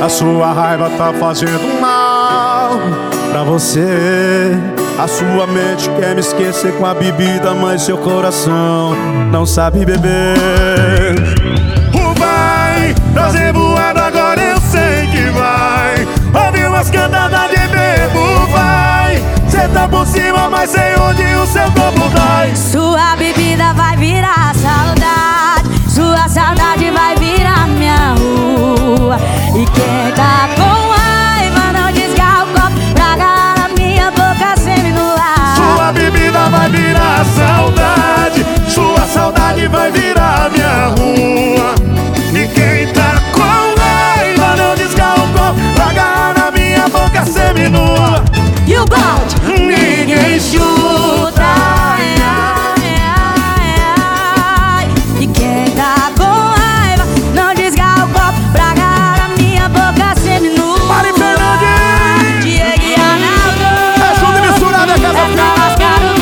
A sua raiva tá fazendo mal pra você. A sua mente quer me esquecer com a bebida, mas seu coração não sabe beber. Vai trazer voado, agora eu sei que vai. Ouvir umas cantadas de bebo, vai. Cê tá por cima, mas sei onde o seu corpo dói. Sua bebida vai virar saudade, sua saudade vai virar minha rua. E quem tá com raiva não desgarra o copo pra agarrar a minha boca seminua. Sua bebida vai virar saudade, sua saudade vai virar minha rua. E quem tá com raiva não desgarra o copo pra agarrar na minha boca seminua. E o balde ninguém chuta. Ai, ai, ai, ai. E quem tá com raiva não desgarra o copo pra agarrar a minha boca seminua. Mari Fernandes, Diego e Arnaldo, é tudo misturado, é casa pra lascar o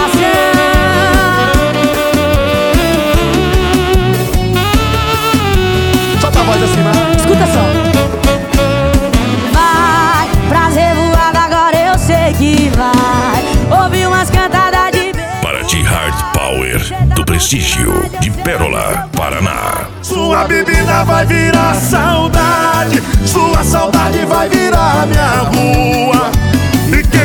coração. Solta a voz assim, mano. Escuta só. Vai, prazer voado, agora eu sei que vai. Ouvi umas cantadas de Para de Hard Power do Prestígio de Pérola, Paraná. Sua bebida vai virar saudade, sua saudade vai virar minha rua. E quem